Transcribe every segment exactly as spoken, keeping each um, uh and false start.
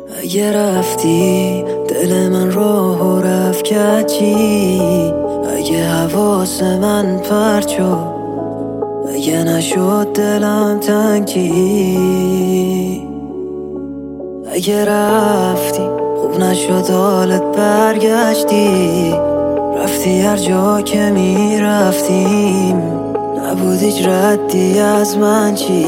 اگه رفتی دل من رو رفت کجی، اگه حواس من پرت شد، اگه نشد دلم تنگی، اگه رفتی خوب نشد حالت برگشتی، رفتی هر جا که می رفتیم نبود هیچ ردی از من چی،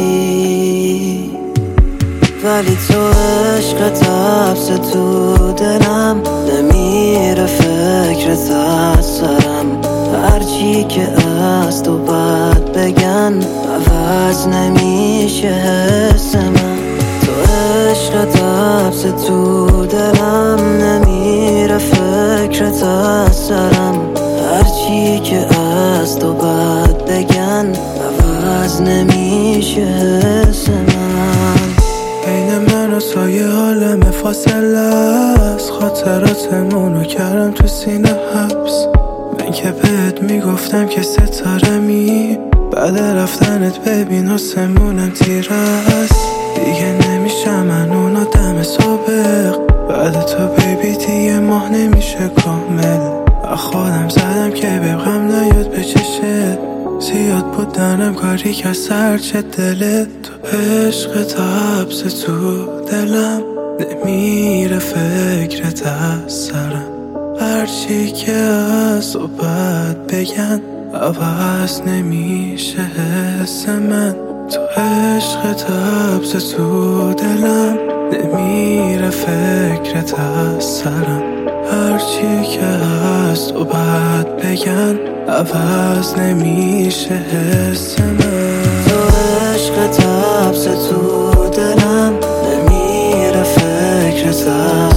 ولی تو عشقت حبس تو دلم نمیره فکرت از سرم، هرچی که از تو بد بگن عوض نمیشه حس من، تو عشقت حبس تو دلم نمیره فکرت از سرم، هرچی که از تو بد بگن عوض نمیشه حس من. بین من و سایه عالم فاصله است، خاطراتمونو کردم تو سینه حبس، من که بهت میگفتم که ستاره می، بعد رفتنت ببین حسمونم تیر است، دیگه نمیشم من اون آدم سابق، بعد تو بیبی دیگه ماه نمیشه کامل، خودم زدم که ببغم نیاد به چشت، زیاد بودنم کاری که سرچه دلت، تو عشق تا حبس تو دلم نمیره فکرت از سرم، هرچی که از صحبت بگن عوض نمیشه حس من، تو عشق تا حبس تو دلم نمیره فکرت از سرم، هرچی که از تو بد بگن عوض نمیشه حس من، تو عشقت حبس تو دلم نمیره فکرت از